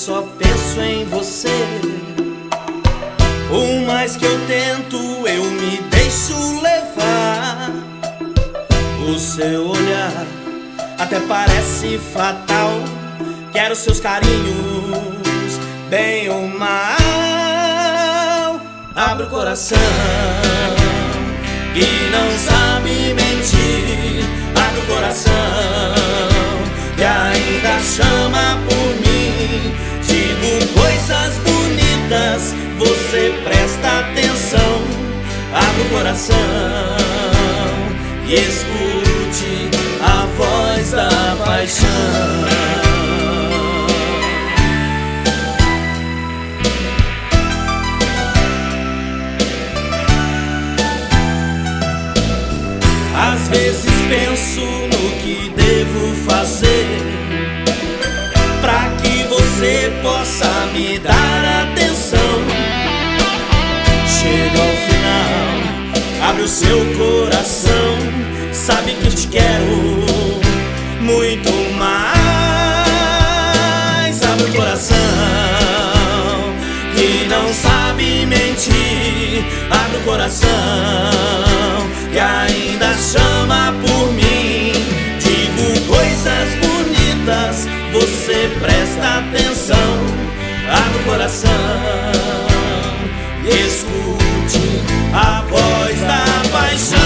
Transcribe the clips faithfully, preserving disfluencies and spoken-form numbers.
só penso em você. Por mais que eu tento, eu me deixo levar. O seu olhar até parece fatal. Quero seus carinhos, bem ou mal. Abre o coração que não sabe mentir. Abre o coração que ainda chama por mim. Digo coisas bonitas, você presta atenção. Abre o coração e escute a voz da paixão. Às vezes penso no que devo fazer pra que você possa me dar atenção. Chega ao final, abre o seu coração. Sabe que te quero muito mais. Abre o coração que não sabe mentir. Abre o coração que ainda chama por mim. Digo coisas bonitas, você presta atenção. Abre o coração e escute a voz da paixão.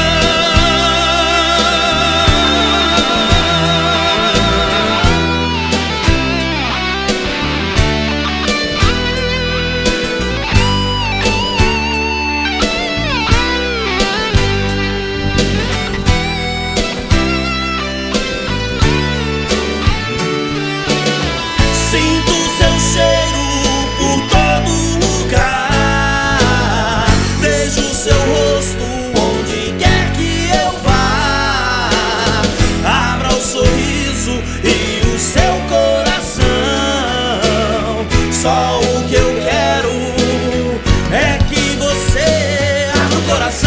Sinto seu cheiro por todo lugar. Vejo seu rosto onde quer que eu vá. Abra o sorriso e o seu coração. Só o que eu quero é que você abra o coração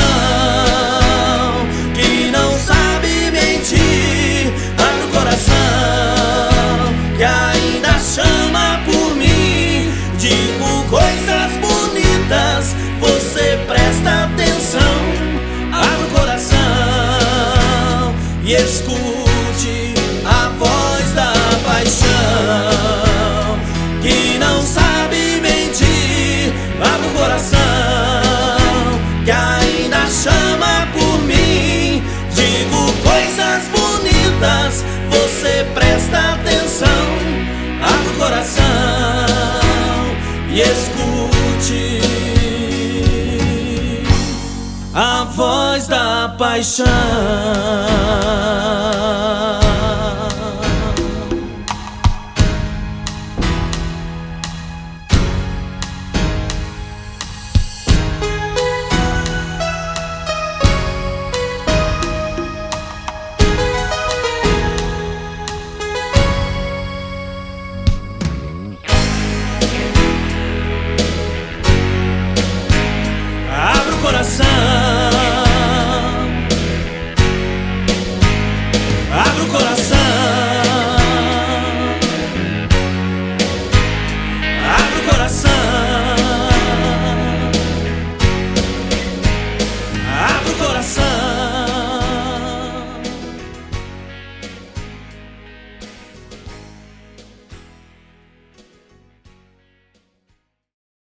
que não sabe mentir. Abra o coração que ainda chama por mim. Digo coisas bonitas, você presta atenção. Abre o coração e escute a voz da paixão que não sabe mentir. Abre o coração que ainda chama por mim. Digo coisas bonitas, você presta atenção. Abre o coração e escute a voz da paixão.